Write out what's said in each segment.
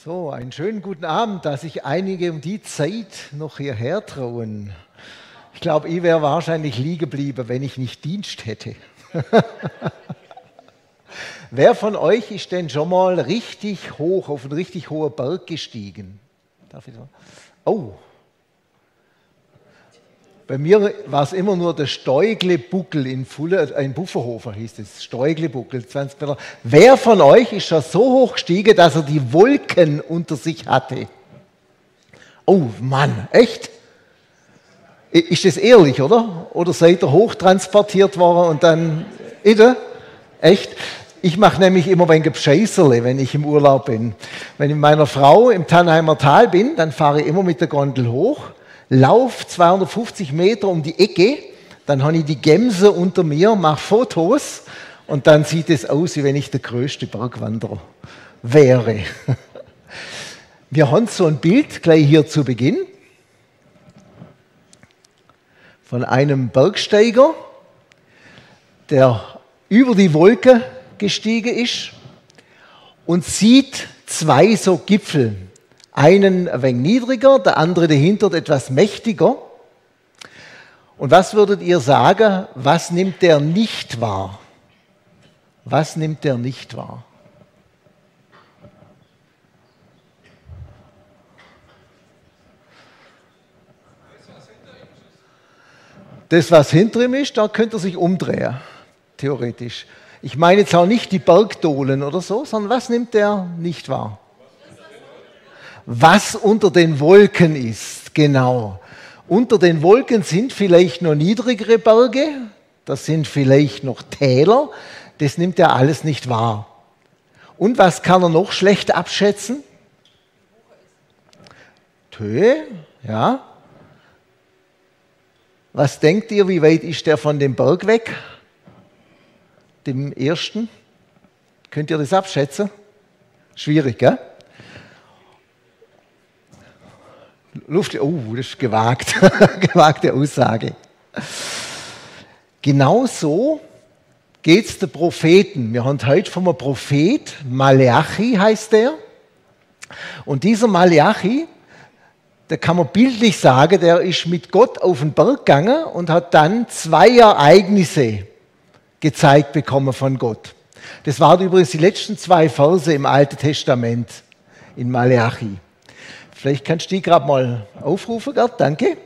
So, einen schönen guten Abend, dass sich einige um die Zeit noch hierher trauen. Ich glaube, ich wäre wahrscheinlich liegen geblieben, wenn ich nicht Dienst hätte. Wer von euch ist denn schon mal richtig hoch, auf einen richtig hohen Berg gestiegen? Darf ich da? Oh, bei mir war es immer nur der Steugle-Buckel in Bufferhofer, hieß es. Steugle-Buckel, 20 Meter. Wer von euch ist schon so hoch gestiegen, dass er die Wolken unter sich hatte? Oh Mann, echt? Ist das ehrlich, oder? Oder seid ihr hochtransportiert worden und dann... Echt? Ich mache nämlich immer ein Bescheißerle, wenn ich im Urlaub bin. Wenn ich mit meiner Frau im Tannheimer Tal bin, dann fahre ich immer mit der Gondel hoch, laufe 250 Meter um die Ecke, dann habe ich die Gemse unter mir, mache Fotos und dann sieht es aus, wie wenn ich der größte Bergwanderer wäre. Wir haben so ein Bild gleich hier zu Beginn von einem Bergsteiger, der über die Wolke gestiegen ist und sieht zwei so Gipfel. Einen ein wenig niedriger, der andere dahinter etwas mächtiger. Und was würdet ihr sagen, was nimmt der nicht wahr? Was nimmt der nicht wahr? Das, was hinter ihm ist, da könnte er sich umdrehen, theoretisch. Ich meine jetzt auch nicht die Bergdolen oder so, sondern was nimmt der nicht wahr? Was unter den Wolken ist, genau. Unter den Wolken sind vielleicht noch niedrigere Berge, das sind vielleicht noch Täler, das nimmt er alles nicht wahr. Und was kann er noch schlecht abschätzen? Höhe, ja. Was denkt ihr, wie weit ist der von dem Berg weg? Dem ersten? Könnt ihr das abschätzen? Schwierig, gell? Das ist gewagt. Gewagte Aussage. Genauso geht es den Propheten. Wir haben heute von einem Prophet, Maleachi heißt der. Und dieser Maleachi, da kann man bildlich sagen, der ist mit Gott auf den Berg gegangen und hat dann zwei Ereignisse gezeigt bekommen von Gott. Das waren übrigens die letzten zwei Verse im Alten Testament in Maleachi. Vielleicht kannst du die gerade mal aufrufen, Gerd, danke.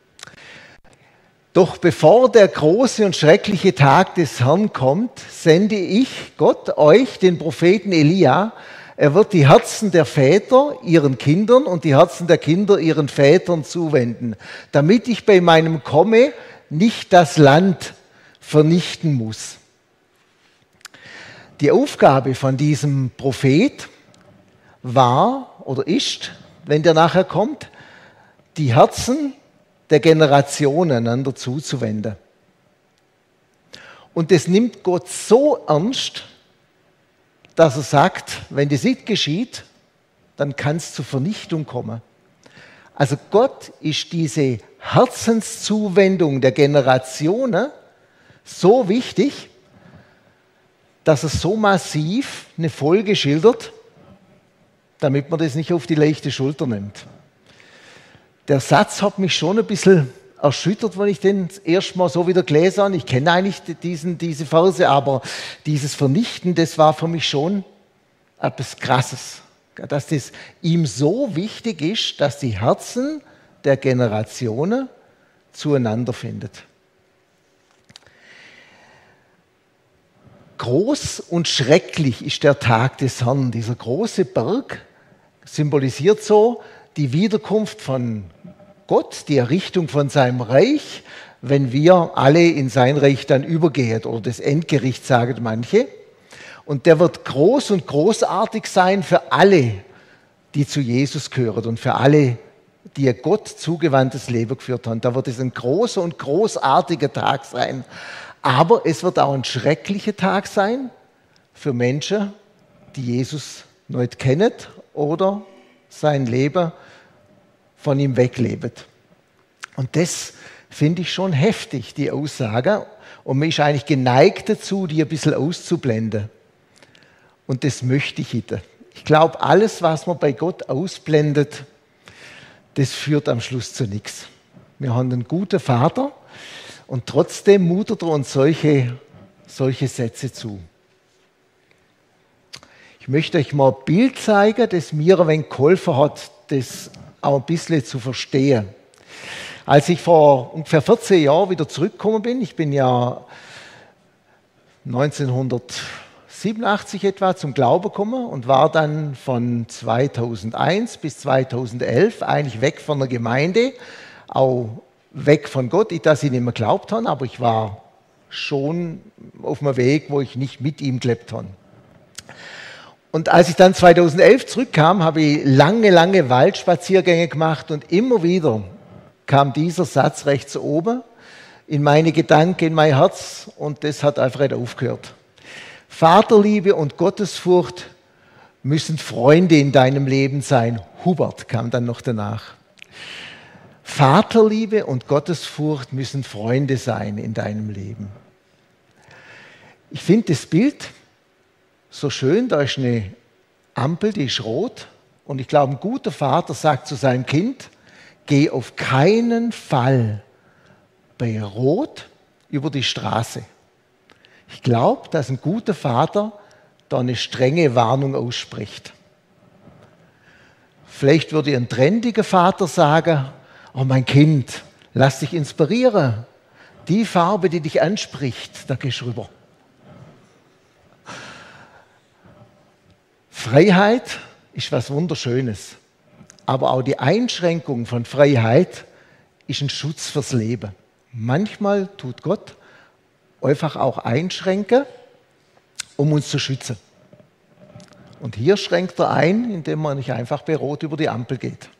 Doch bevor der große und schreckliche Tag des Herrn kommt, sende ich, Gott, euch, den Propheten Elia. Er wird die Herzen der Väter ihren Kindern und die Herzen der Kinder ihren Vätern zuwenden, damit ich bei meinem Komme nicht das Land vernichten muss. Die Aufgabe von diesem Prophet war oder ist, wenn der nachher kommt, die Herzen der Generationen einander zuzuwenden. Und das nimmt Gott so ernst, dass er sagt, wenn das nicht geschieht, dann kann es zur Vernichtung kommen. Also Gott ist diese Herzenszuwendung der Generationen so wichtig, dass er so massiv eine Folge schildert, damit man das nicht auf die leichte Schulter nimmt. Der Satz hat mich schon ein bisschen erschüttert, wenn ich den das erste Mal so wieder gelesen habe. Ich kenne eigentlich diese Verse, aber dieses Vernichten, das war für mich schon etwas Krasses. Dass das ihm so wichtig ist, dass die Herzen der Generationen zueinander finden. Groß und schrecklich ist der Tag des Herrn. Dieser große Berg symbolisiert so die Wiederkunft von Gott, die Errichtung von seinem Reich, wenn wir alle in sein Reich dann übergehen, oder das Endgericht, sagen manche. Und der wird groß und großartig sein für alle, die zu Jesus gehören und für alle, die ihr Gott zugewandtes Leben geführt haben. Da wird es ein großer und großartiger Tag sein. Aber es wird auch ein schrecklicher Tag sein für Menschen, die Jesus nicht kennen oder sein Leben von ihm wegleben. Und das finde ich schon heftig, die Aussage. Und man ist eigentlich geneigt dazu, die ein bisschen auszublenden. Und das möchte ich heute. Ich glaube, alles, was man bei Gott ausblendet, das führt am Schluss zu nichts. Wir haben einen guten Vater und trotzdem mutet er uns solche Sätze zu. Ich möchte euch mal ein Bild zeigen, das mir ein wenig geholfen hat, das auch ein bisschen zu verstehen. Als ich vor ungefähr 14 Jahren wieder zurückgekommen bin, ich bin ja 1987 etwa zum Glauben gekommen und war dann von 2001 bis 2011 eigentlich weg von der Gemeinde, auch weg von Gott, nicht, dass ich nicht mehr geglaubt habe, aber ich war schon auf einem Weg, wo ich nicht mit ihm gelebt habe. Und als ich dann 2011 zurückkam, habe ich lange Waldspaziergänge gemacht und immer wieder kam dieser Satz rechts oben in meine Gedanken, in mein Herz und das hat einfach nicht aufgehört. Vaterliebe und Gottesfurcht müssen Freunde in deinem Leben sein. Hubert kam dann noch danach. Vaterliebe und Gottesfurcht müssen Freunde sein in deinem Leben. Ich finde das Bild so schön, da ist eine Ampel, die ist rot und ich glaube, ein guter Vater sagt zu seinem Kind, geh auf keinen Fall bei Rot über die Straße. Ich glaube, dass ein guter Vater da eine strenge Warnung ausspricht. Vielleicht würde ein trendiger Vater sagen, oh mein Kind, lass dich inspirieren. Die Farbe, die dich anspricht, da gehst du rüber. Freiheit ist was Wunderschönes, aber auch die Einschränkung von Freiheit ist ein Schutz fürs Leben. Manchmal tut Gott einfach auch einschränken, um uns zu schützen. Und hier schränkt er ein, indem man nicht einfach bei Rot über die Ampel geht.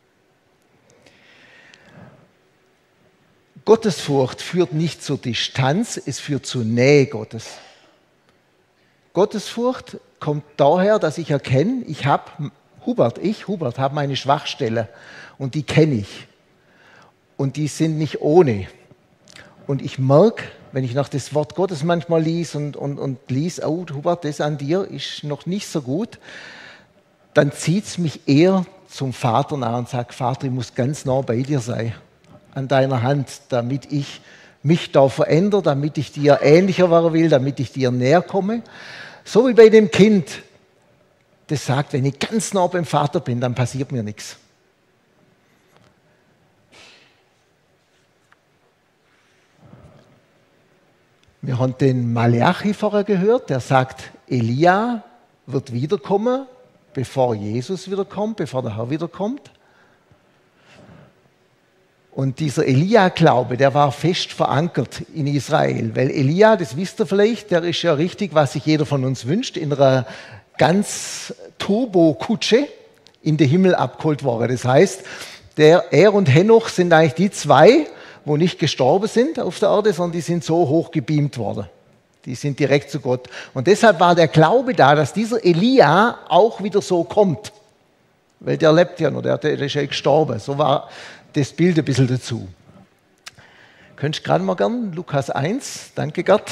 Gottesfurcht führt nicht zur Distanz, es führt zur Nähe Gottes. Gottesfurcht kommt daher, dass ich erkenne, Hubert habe meine Schwachstelle und die kenne ich. Und die sind nicht ohne. Und ich merke, wenn ich noch das Wort Gottes manchmal lese und lese, oh Hubert, das an dir ist noch nicht so gut, dann zieht es mich eher zum Vater nach und sagt, Vater, ich muss ganz nah bei dir sein, an deiner Hand, damit ich mich da verändere, damit ich dir ähnlicher werden will, damit ich dir näher komme. So wie bei dem Kind, das sagt, wenn ich ganz nah beim Vater bin, dann passiert mir nichts. Wir haben den Malachi vorher gehört, der sagt, Elia wird wiederkommen, bevor Jesus wiederkommt, bevor der Herr wiederkommt. Und dieser Elia-Glaube, der war fest verankert in Israel, weil Elia, das wisst ihr vielleicht, der ist ja richtig, was sich jeder von uns wünscht, in einer ganz Turbo-Kutsche in den Himmel abgeholt worden. Das heißt, er und Henoch sind eigentlich die zwei, wo nicht gestorben sind auf der Erde, sondern die sind so hoch gebeamt worden. Die sind direkt zu Gott. Und deshalb war der Glaube da, dass dieser Elia auch wieder so kommt. Weil der lebt ja noch, der ist ja gestorben. So war das Bild ein bisschen dazu. Könntest du gerade mal gern, Lukas 1, danke Gott.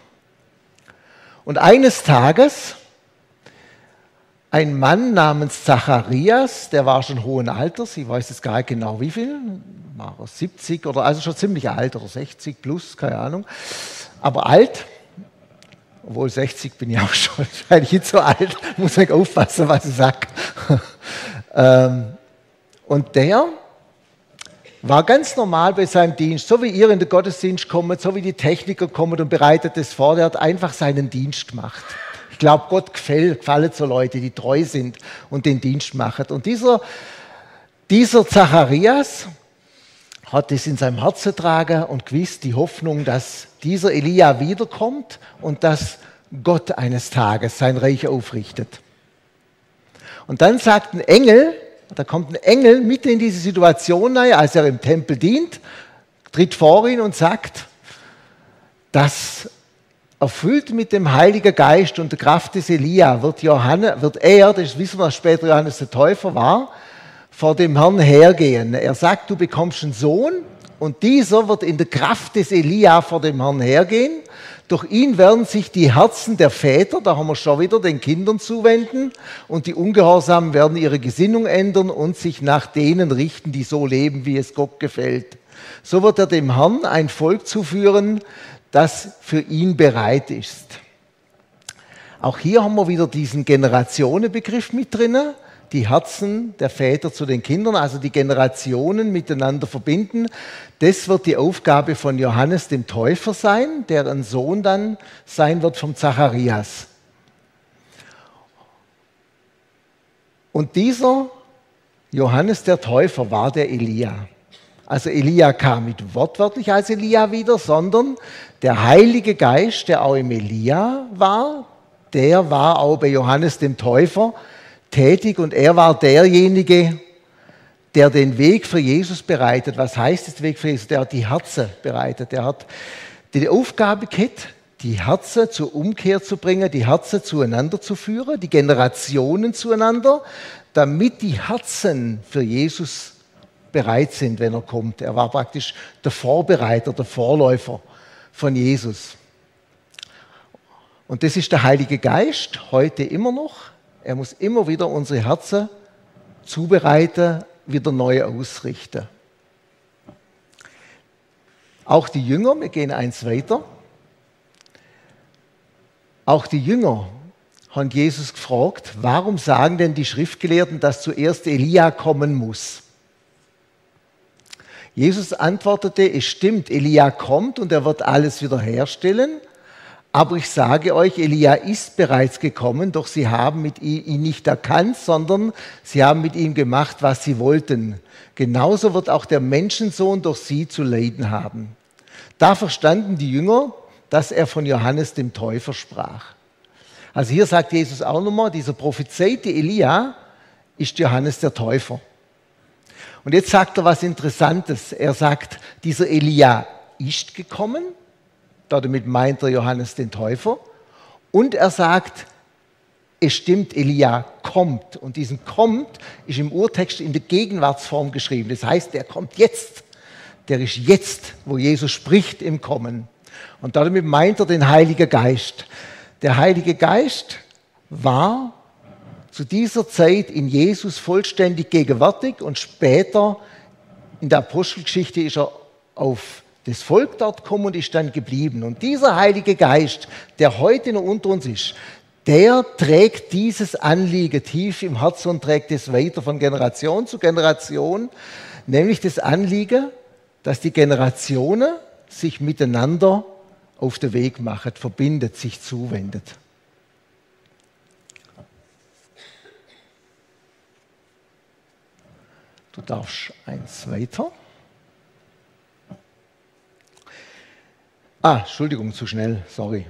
Und eines Tages, ein Mann namens Zacharias, der war schon hohen Alters, ich weiß jetzt gar nicht genau wie viel, war er 70 oder also schon ziemlich alt oder 60 plus, keine Ahnung, aber alt, obwohl 60 bin ich auch schon, weil ich nicht so alt, muss ich aufpassen, was ich sage. Und der war ganz normal bei seinem Dienst, so wie ihr in den Gottesdienst kommt, so wie die Techniker kommen und bereitet das vor, der hat einfach seinen Dienst gemacht. Ich glaube, Gott gefällt so Leute, die treu sind und den Dienst machen. Und dieser Zacharias hat es in seinem Herzen getragen und gewiss die Hoffnung, dass dieser Elia wiederkommt und dass Gott eines Tages sein Reich aufrichtet. Und dann sagt ein Engel, da kommt ein Engel mitten in diese Situation rein, als er im Tempel dient, tritt vor ihn und sagt, dass erfüllt mit dem Heiligen Geist und der Kraft des Elia wird er, das wissen wir später, Johannes der Täufer war, vor dem Herrn hergehen. Er sagt, du bekommst einen Sohn und dieser wird in der Kraft des Elia vor dem Herrn hergehen. Durch ihn werden sich die Herzen der Väter, da haben wir schon wieder, den Kindern zuwenden und die Ungehorsamen werden ihre Gesinnung ändern und sich nach denen richten, die so leben, wie es Gott gefällt. So wird er dem Herrn ein Volk zuführen, das für ihn bereit ist. Auch hier haben wir wieder diesen Generationenbegriff mit drin. Die Herzen der Väter zu den Kindern, also die Generationen miteinander verbinden. Das wird die Aufgabe von Johannes dem Täufer sein, der ein Sohn dann sein wird vom Zacharias. Und dieser Johannes der Täufer war der Elia. Also Elia kam nicht wortwörtlich als Elia wieder, sondern der Heilige Geist, der auch im Elia war, der war auch bei Johannes dem Täufer tätig und er war derjenige, der den Weg für Jesus bereitet. Was heißt das Weg für Jesus? Der hat die Herzen bereitet. Der hat die Aufgabe gehabt, die Herzen zur Umkehr zu bringen, die Herzen zueinander zu führen, die Generationen zueinander, damit die Herzen für Jesus bereit sind, wenn er kommt. Er war praktisch der Vorbereiter, der Vorläufer von Jesus. Und das ist der Heilige Geist, heute immer noch. Er muss immer wieder unsere Herzen zubereiten, wieder neu ausrichten. Auch die Jünger, wir gehen eins weiter, auch die Jünger haben Jesus gefragt, warum sagen denn die Schriftgelehrten, dass zuerst Elia kommen muss? Jesus antwortete, es stimmt, Elia kommt und er wird alles wiederherstellen. Aber ich sage euch, Elia ist bereits gekommen, doch sie haben mit ihn nicht erkannt, sondern sie haben mit ihm gemacht, was sie wollten. Genauso wird auch der Menschensohn durch sie zu leiden haben. Da verstanden die Jünger, dass er von Johannes dem Täufer sprach. Also hier sagt Jesus auch nochmal, dieser prophezeite Elia ist Johannes der Täufer. Und jetzt sagt er was Interessantes. Er sagt, dieser Elia ist gekommen. Damit meint er Johannes den Täufer. Und er sagt, es stimmt, Elia kommt. Und diesen kommt ist im Urtext in der Gegenwartsform geschrieben. Das heißt, der kommt jetzt. Der ist jetzt, wo Jesus spricht, im Kommen. Und damit meint er den Heiligen Geist. Der Heilige Geist war zu dieser Zeit in Jesus vollständig gegenwärtig und später in der Apostelgeschichte ist er auf das Volk dort gekommen und ist dann geblieben. Und dieser Heilige Geist, der heute noch unter uns ist, der trägt dieses Anliegen tief im Herzen und trägt es weiter von Generation zu Generation, nämlich das Anliegen, dass die Generationen sich miteinander auf den Weg machen, verbindet, sich zuwendet. Du darfst eins weiter. Entschuldigung, zu schnell, sorry.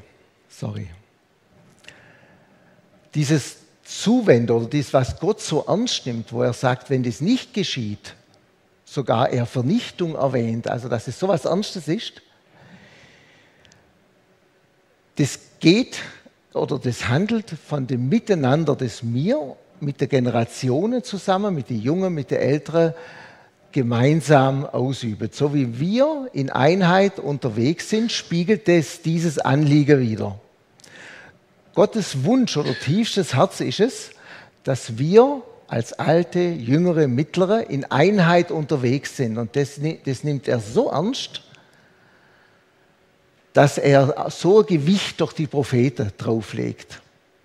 Dieses Zuwenden oder das, was Gott so ernst nimmt, wo er sagt, wenn das nicht geschieht, sogar er Vernichtung erwähnt, also dass es so was Ernstes ist, das geht oder das handelt von dem Miteinander, das wir mit den Generationen zusammen, mit den Jungen, mit den Älteren, gemeinsam ausüben. So wie wir in Einheit unterwegs sind, spiegelt es dieses Anliegen wider. Gottes Wunsch oder tiefstes Herz ist es, dass wir als alte, jüngere, mittlere in Einheit unterwegs sind. Und das nimmt er so ernst, dass er so ein Gewicht durch die Propheten drauflegt.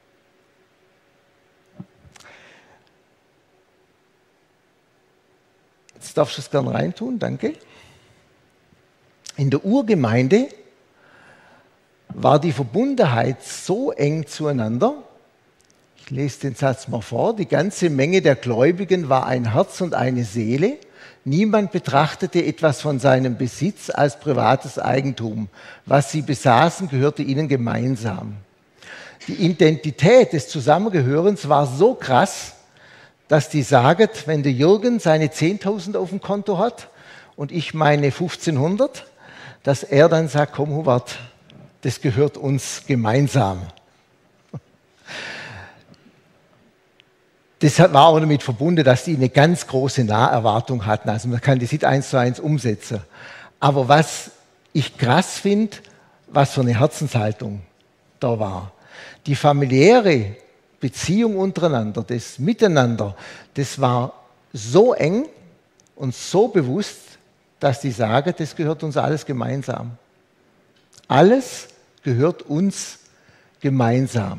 Jetzt darfst du es gerne reintun, danke. In der Urgemeinde war die Verbundenheit so eng zueinander. Ich lese den Satz mal vor. Die ganze Menge der Gläubigen war ein Herz und eine Seele. Niemand betrachtete etwas von seinem Besitz als privates Eigentum. Was sie besaßen, gehörte ihnen gemeinsam. Die Identität des Zusammengehörens war so krass, dass die sagen, wenn der Jürgen seine 10.000 auf dem Konto hat und ich meine 1.500, dass er dann sagt, komm Hubert, das gehört uns gemeinsam. Das war auch damit verbunden, dass die eine ganz große Naherwartung hatten. Also man kann das nicht 1:1 umsetzen. Aber was ich krass finde, was für eine Herzenshaltung da war. Die familiäre Beziehung untereinander, das Miteinander, das war so eng und so bewusst, dass die sagen, das gehört uns alles gemeinsam. Alles gehört uns gemeinsam.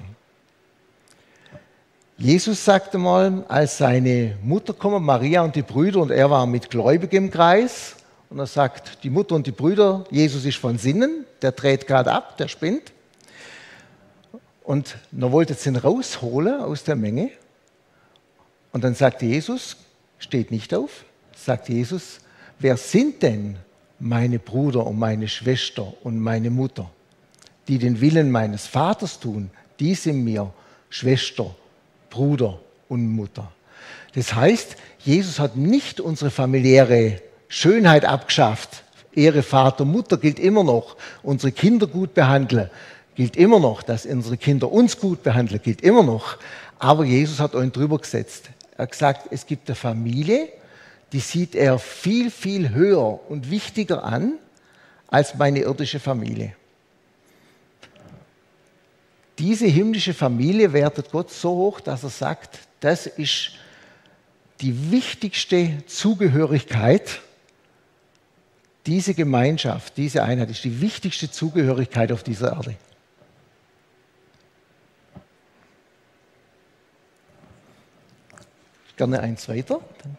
Jesus sagte mal, als seine Mutter kommen, Maria und die Brüder, und er war mit Gläubigen im Kreis, und er sagt, die Mutter und die Brüder, Jesus ist von Sinnen, der dreht gerade ab, der spinnt. Und dann wollte sie ihn rausholen aus der Menge. Und dann sagte Jesus, steht nicht auf, sagt Jesus, wer sind denn meine Brüder und meine Schwester und meine Mutter, die den Willen meines Vaters tun, die sind mir Schwester, Bruder und Mutter. Das heißt, Jesus hat nicht unsere familiäre Schönheit abgeschafft. Ehre Vater, Mutter gilt immer noch. Unsere Kinder gut behandeln gilt immer noch. Dass unsere Kinder uns gut behandeln gilt immer noch. Aber Jesus hat einen drüber gesetzt. Er hat gesagt, es gibt eine Familie, die sieht er viel, viel höher und wichtiger an als meine irdische Familie. Diese himmlische Familie wertet Gott so hoch, dass er sagt, das ist die wichtigste Zugehörigkeit. Diese Gemeinschaft, diese Einheit ist die wichtigste Zugehörigkeit auf dieser Erde. Gerne eins weiter.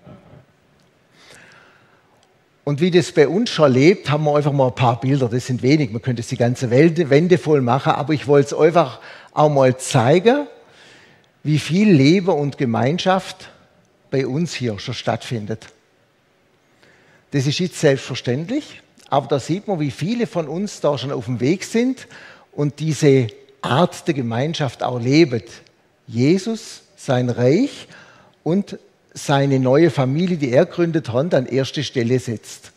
Und wie das bei uns schon lebt, haben wir einfach mal ein paar Bilder. Das sind wenig, man könnte die ganze Wände voll machen, aber ich wollte es einfach auch mal zeigen, wie viel Leben und Gemeinschaft bei uns hier schon stattfindet. Das ist jetzt selbstverständlich, aber da sieht man, wie viele von uns da schon auf dem Weg sind und diese Art der Gemeinschaft auch leben. Jesus, sein Reich und seine neue Familie, die er gründet hat, an erste Stelle setzt.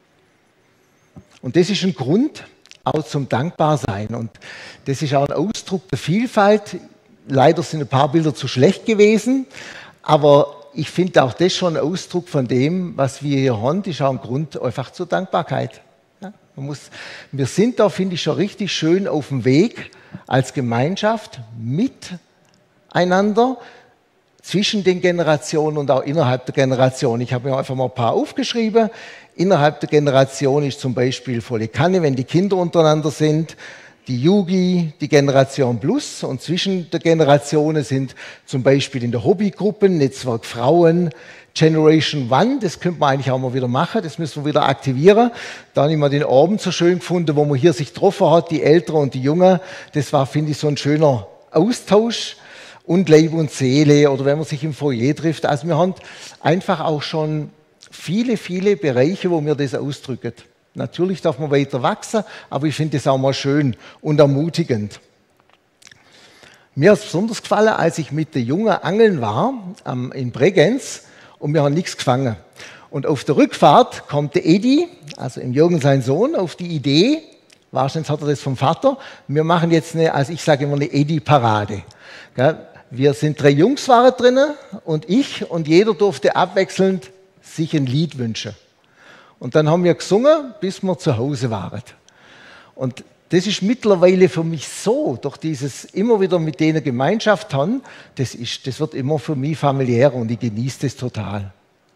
Und das ist ein Grund auch zum Dankbarsein. Und das ist auch ein Ausdruck der Vielfalt. Leider sind ein paar Bilder zu schlecht gewesen, aber ich finde auch das schon ein Ausdruck von dem, was wir hier haben, ist auch ein Grund einfach zur Dankbarkeit. Ja, wir sind da, finde ich, schon richtig schön auf dem Weg als Gemeinschaft miteinander, zwischen den Generationen und auch innerhalb der Generation. Ich habe mir einfach mal ein paar aufgeschrieben. Innerhalb der Generation ist zum Beispiel volle Kanne, wenn die Kinder untereinander sind, die Yugi, die Generation Plus, und zwischen der Generationen sind zum Beispiel in der Hobbygruppen, Netzwerk Frauen, Generation One, das könnte man eigentlich auch mal wieder machen, das müssen wir wieder aktivieren. Da habe ich mal den Abend so schön gefunden, wo man hier sich getroffen hat, die Älteren und die Jungen. Das war, finde ich, so ein schöner Austausch. Und Leib und Seele, oder wenn man sich im Foyer trifft. Also wir haben einfach auch schon viele, viele Bereiche, wo wir das ausdrücken. Natürlich darf man weiter wachsen, aber ich finde das auch mal schön und ermutigend. Mir hat es besonders gefallen, als ich mit den Jungen angeln war in Bregenz und wir haben nichts gefangen. Und auf der Rückfahrt kommt der Edi, also im Jürgen sein Sohn, auf die Idee, wahrscheinlich hat er das vom Vater, wir machen jetzt also ich sage immer eine Edi-Parade. Wir sind 3 Jungs waren drinnen und ich, und jeder durfte abwechselnd sich ein Lied wünschen. Und dann haben wir gesungen, bis wir zu Hause waren. Und das ist mittlerweile für mich so, durch dieses immer wieder mit denen Gemeinschaft haben, das wird immer für mich familiär und ich genieße das total.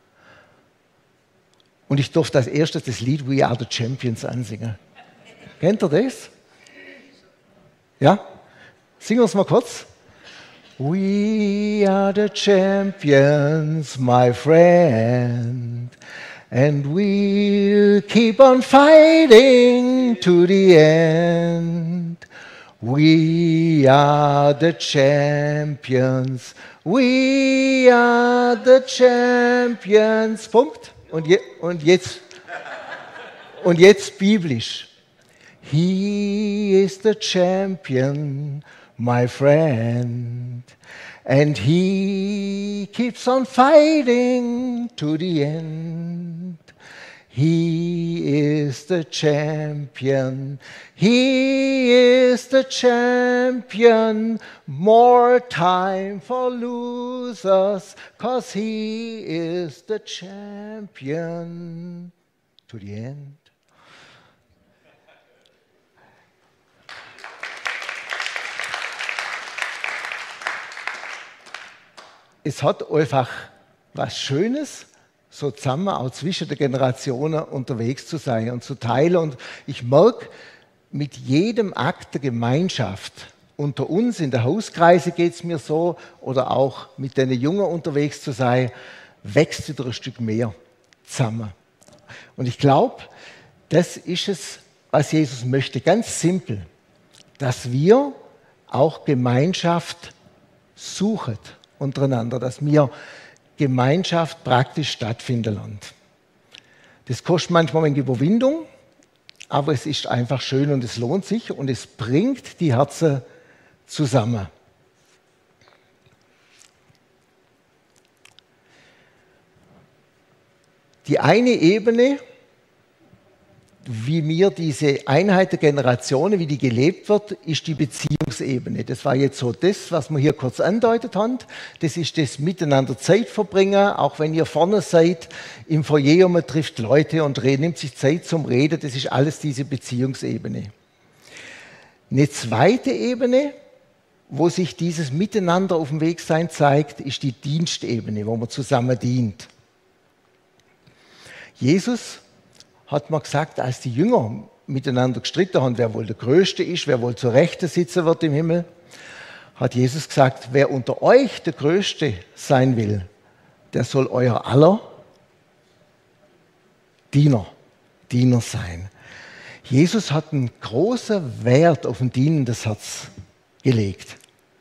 Und ich durfte als erstes das Lied We Are the Champions ansingen. Kennt ihr das? Ja? Singen wir es mal kurz. We are the champions, my friend, and we'll keep on fighting to the end. We are the champions, we are the champions. Punkt. Und jetzt biblisch. He is the champion, my friend, and he keeps on fighting to the end. He is the champion, he is the champion, more time for losers, 'cause he is the champion to the end. es hat einfach was Schönes, so zusammen auch zwischen den Generationen unterwegs zu sein und zu teilen. Und ich merke, mit jedem Akt der Gemeinschaft unter uns, in der Hauskreise geht es mir so, oder auch mit den Jungen unterwegs zu sein, wächst wieder ein Stück mehr zusammen. Und ich glaube, das ist es, was Jesus möchte. Ganz simpel, dass wir auch Gemeinschaft suchen untereinander, dass wir Gemeinschaft praktisch stattfinden lassen. Das kostet manchmal eine Überwindung, aber es ist einfach schön und es lohnt sich und es bringt die Herzen zusammen. Die eine Ebene, wie mir diese Einheit der Generationen, wie die gelebt wird, ist die Beziehungsebene. Das war jetzt so das, was wir hier kurz andeutet haben. Das ist das Miteinander Zeit verbringen, auch wenn ihr vorne seid im Foyer und man trifft Leute und nimmt sich Zeit zum Reden. Das ist alles diese Beziehungsebene. Eine zweite Ebene, wo sich dieses Miteinander auf dem Weg sein zeigt, ist die Dienstebene, wo man zusammen dient. Jesus hat man gesagt, als die Jünger miteinander gestritten haben, wer wohl der Größte ist, wer wohl zur Rechten sitzen wird im Himmel, hat Jesus gesagt, wer unter euch der Größte sein will, der soll euer aller Diener sein. Jesus hat einen großen Wert auf ein dienendes Herz gelegt.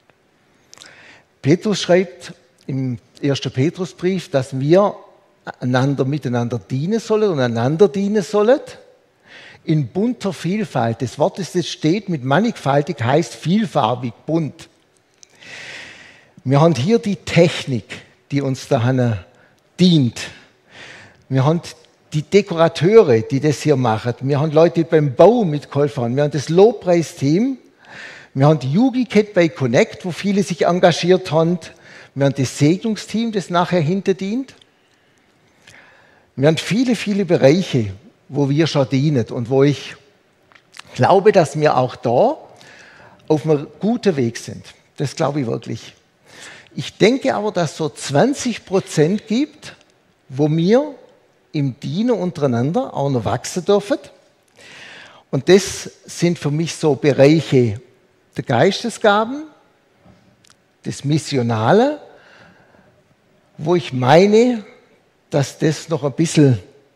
Petrus schreibt im 1. Petrusbrief, dass wir miteinander dienen sollen und einander dienen sollen in bunter Vielfalt. Das Wort, das jetzt steht mit mannigfaltig, heißt vielfarbig, bunt. Wir haben hier die Technik, die uns dahin dient. Wir haben die Dekorateure, die das hier machen. Wir haben Leute, die beim Bau mitgeholfen haben. Wir haben das Lobpreisteam. Wir haben die Jugendcat bei Connect, wo viele sich engagiert haben. Wir haben das Segnungsteam, das nachher hinter dient. Wir haben viele, viele Bereiche, wo wir schon dienen und wo ich glaube, dass wir auch da auf einem guten Weg sind. Das glaube ich wirklich. Ich denke aber, dass es so 20% gibt, wo wir im Dienen untereinander auch noch wachsen dürfen. Und das sind für mich so Bereiche der Geistesgaben, des Missionale, wo ich meine, dass das noch ein bisschen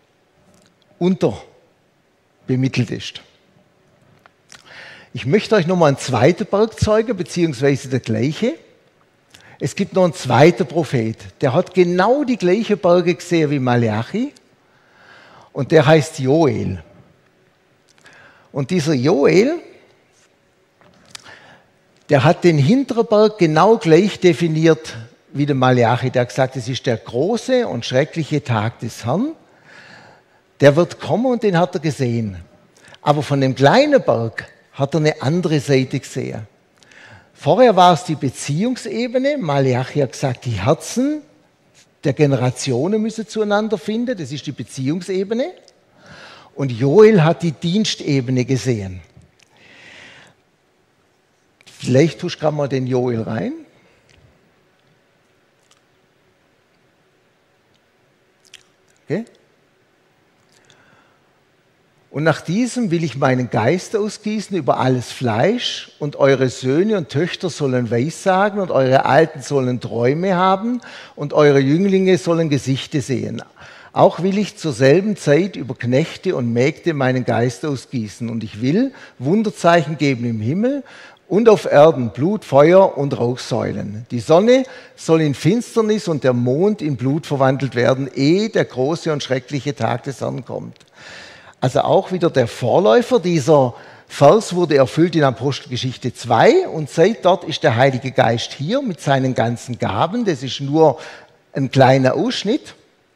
unterbemittelt ist. Ich möchte euch noch mal einen zweiten Berg zeigen, beziehungsweise der gleiche. Es gibt noch einen zweiten Prophet, der hat genau die gleichen Berge gesehen wie Malachi und der heißt Joel. Und dieser Joel, der hat den hinteren Berg genau gleich definiert wie der Malachi, der hat gesagt, es ist der große und schreckliche Tag des Herrn. Der wird kommen und den hat er gesehen. Aber von dem kleinen Berg hat er eine andere Seite gesehen. Vorher war es die Beziehungsebene. Malachi hat gesagt, die Herzen der Generationen müssen zueinander finden. Das ist die Beziehungsebene. Und Joel hat die Dienstebene gesehen. Vielleicht tust du gerade mal den Joel rein. Okay. Und nach diesem will ich meinen Geist ausgießen über alles Fleisch und eure Söhne und Töchter sollen Weissagen und eure Alten sollen Träume haben und eure Jünglinge sollen Gesichter sehen. Auch will ich zur selben Zeit über Knechte und Mägde meinen Geist ausgießen und ich will Wunderzeichen geben im Himmel und auf Erden Blut, Feuer und Rauchsäulen. Die Sonne soll in Finsternis und der Mond in Blut verwandelt werden, ehe der große und schreckliche Tag des Herrn kommt. Also auch wieder der Vorläufer, dieser Vers wurde erfüllt in Apostelgeschichte 2 und seit dort ist der Heilige Geist hier mit seinen ganzen Gaben. Das ist nur ein kleiner Ausschnitt.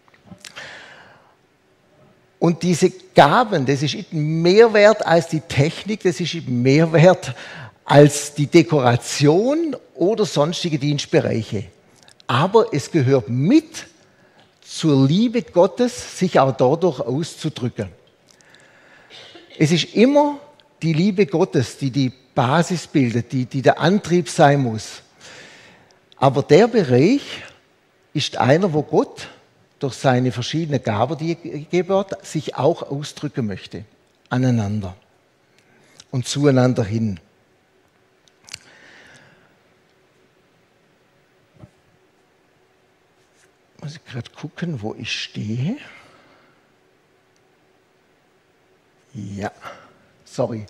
Und diese Gaben, das ist mehr wert als die Technik, das ist mehr wert als die Dekoration oder sonstige Dienstbereiche. Aber es gehört mit zur Liebe Gottes, sich auch dadurch auszudrücken. Es ist immer die Liebe Gottes, die die Basis bildet, die der Antrieb sein muss. Aber der Bereich, ist einer, wo Gott durch seine verschiedenen Gaben, die er gegeben hat, sich auch ausdrücken möchte. Aneinander und zueinander hin. Muss ich gerade gucken, wo ich stehe. Ja, sorry.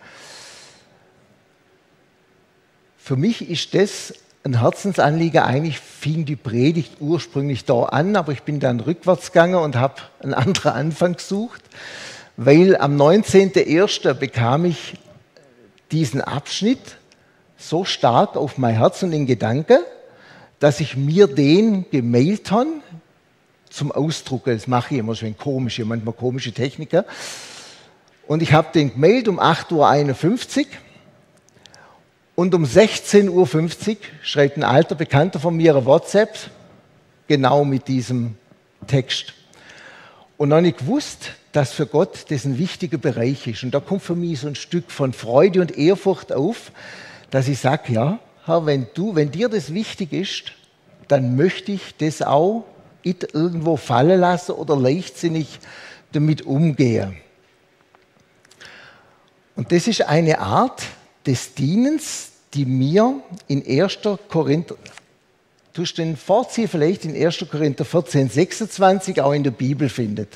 Für mich ist das ein Herzensanliegen. Eigentlich fing die Predigt ursprünglich da an, aber ich bin dann rückwärts gegangen und habe einen anderen Anfang gesucht, weil am 19.01. bekam ich diesen Abschnitt so stark auf mein Herz und den Gedanken, dass ich mir den gemailt habe zum Ausdrucken. Das mache ich immer schon manchmal komische Techniken. Und ich habe den gemailt um 8.51 Uhr und um 16.50 Uhr schreibt ein alter Bekannter von mir eine WhatsApp, genau mit diesem Text. Und dann habe ich gewusst, dass für Gott das ein wichtiger Bereich ist. Und da kommt für mich so ein Stück von Freude und Ehrfurcht auf, dass ich sage, ja, Herr, wenn dir das wichtig ist, dann möchte ich das auch nicht irgendwo fallen lassen oder leichtsinnig damit umgehen. Und das ist eine Art des Dienens, die mir in 1. Korinther, du hast den vorziehen vielleicht in 1. Korinther 14, 26 auch in der Bibel findet.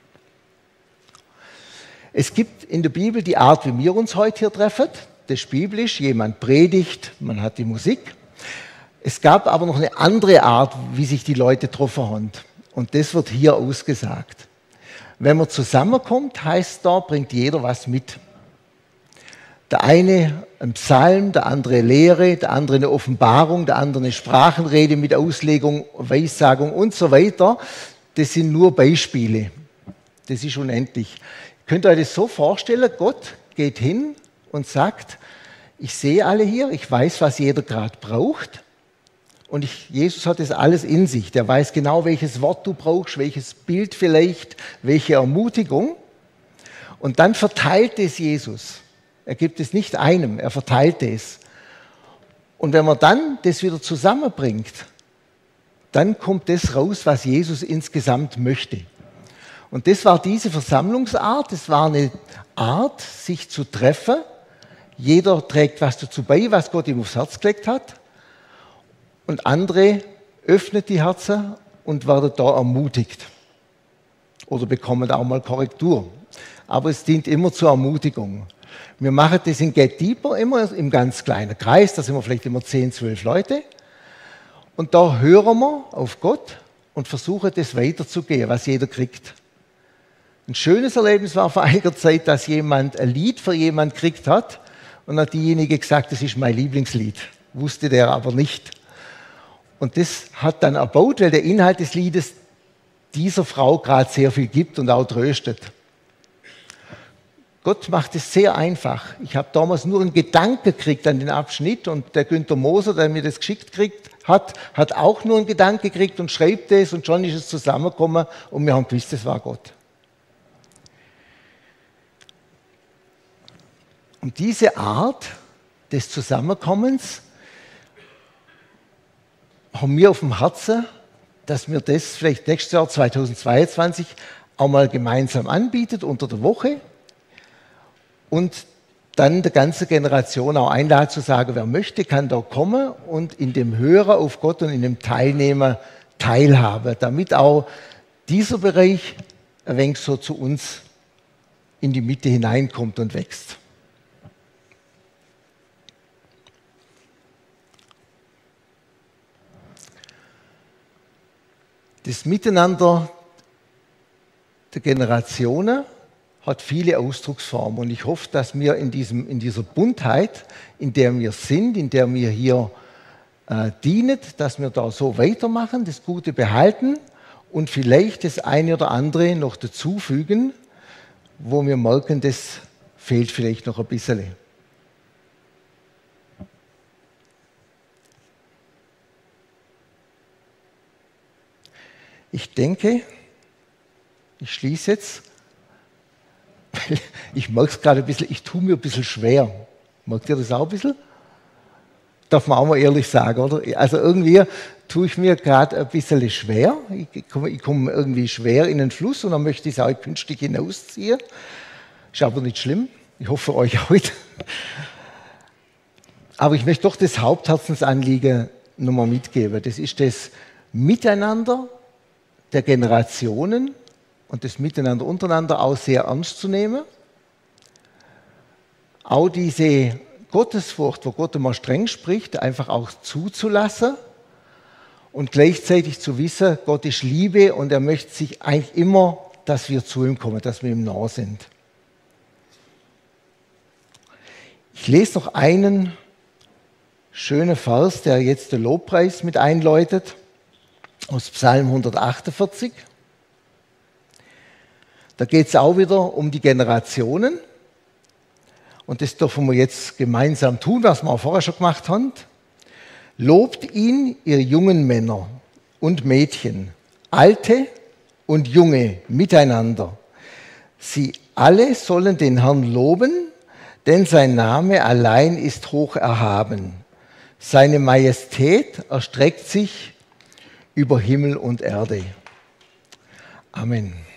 Es gibt in der Bibel die Art, wie wir uns heute hier treffen. Das ist biblisch, jemand predigt, man hat die Musik. Es gab aber noch eine andere Art, wie sich die Leute getroffen haben. Und das wird hier ausgesagt. Wenn man zusammenkommt, heißt da, bringt jeder was mit. Der eine ein Psalm, der andere Lehre, der andere eine Offenbarung, der andere eine Sprachenrede mit Auslegung, Weissagung und so weiter. Das sind nur Beispiele. Das ist unendlich. Könnt ihr euch das so vorstellen, Gott geht hin und sagt, ich sehe alle hier, ich weiß, was jeder gerade braucht. Und Jesus hat das alles in sich. Der weiß genau, welches Wort du brauchst, welches Bild vielleicht, welche Ermutigung. Und dann verteilt es Jesus. Er gibt es nicht einem, er verteilt es. Und wenn man dann das wieder zusammenbringt, dann kommt das raus, was Jesus insgesamt möchte. Und das war diese Versammlungsart, das war eine Art, sich zu treffen. Jeder trägt was dazu bei, was Gott ihm aufs Herz gelegt hat. Und andere öffnen die Herzen und werden da ermutigt. Oder bekommen auch mal Korrektur. Aber es dient immer zur Ermutigung. Wir machen das in Get Deeper immer im ganz kleinen Kreis, da sind wir vielleicht immer 10, 12 Leute. Und da hören wir auf Gott und versuchen das weiterzugehen, was jeder kriegt. Ein schönes Erlebnis war vor einiger Zeit, dass jemand ein Lied für jemanden gekriegt hat und hat diejenige gesagt, das ist mein Lieblingslied. Wusste der aber nicht. Und das hat dann erbaut, weil der Inhalt des Liedes dieser Frau gerade sehr viel gibt und auch tröstet. Gott macht es sehr einfach. Ich habe damals nur einen Gedanken gekriegt an den Abschnitt und der Günther Moser, der mir das geschickt hat auch nur einen Gedanken gekriegt und schreibt es und schon ist es zusammengekommen und wir haben gewusst, das war Gott. Und diese Art des Zusammenkommens haben wir auf dem Herzen, dass wir das vielleicht nächstes Jahr 2022 auch mal gemeinsam anbietet unter der Woche und dann der ganze Generation auch einladen zu sagen, wer möchte, kann da kommen und in dem Hören auf Gott und in dem Teilnehmen teilhaben, damit auch dieser Bereich ein wenig so zu uns in die Mitte hineinkommt und wächst. Das Miteinander der Generationen hat viele Ausdrucksformen und ich hoffe, dass wir in dieser Buntheit, in der wir sind, in der wir hier dienen, dass wir da so weitermachen, das Gute behalten und vielleicht das eine oder andere noch dazufügen, wo wir merken, das fehlt vielleicht noch ein bisschen. Ich denke, ich schließe jetzt, ich merke es gerade ein bisschen, ich tue mir ein bisschen schwer. Merkt ihr das auch ein bisschen? darf man auch mal ehrlich sagen, oder? Also irgendwie tue ich mir gerade ein bisschen schwer. Ich komme irgendwie schwer in den Fluss und dann möchte ich es auch künstlich hinausziehen. Ist aber nicht schlimm. Ich hoffe, euch auch nicht. Aber ich möchte doch das Hauptherzensanliegen nochmal mitgeben. Das ist das Miteinander der Generationen und das Miteinander untereinander auch sehr ernst zu nehmen. Auch diese Gottesfurcht, wo Gott immer streng spricht, einfach auch zuzulassen und gleichzeitig zu wissen, Gott ist Liebe und er möchte sich eigentlich immer, dass wir zu ihm kommen, dass wir ihm nah sind. Ich lese noch einen schönen Vers, der jetzt den Lobpreis mit einläutet, aus Psalm 148. Da geht es auch wieder um die Generationen. Und das dürfen wir jetzt gemeinsam tun, was wir auch vorher schon gemacht haben. Lobt ihn, ihr jungen Männer und Mädchen, Alte und Junge miteinander. Sie alle sollen den Herrn loben, denn sein Name allein ist hoch erhaben. Seine Majestät erstreckt sich über Himmel und Erde. Amen.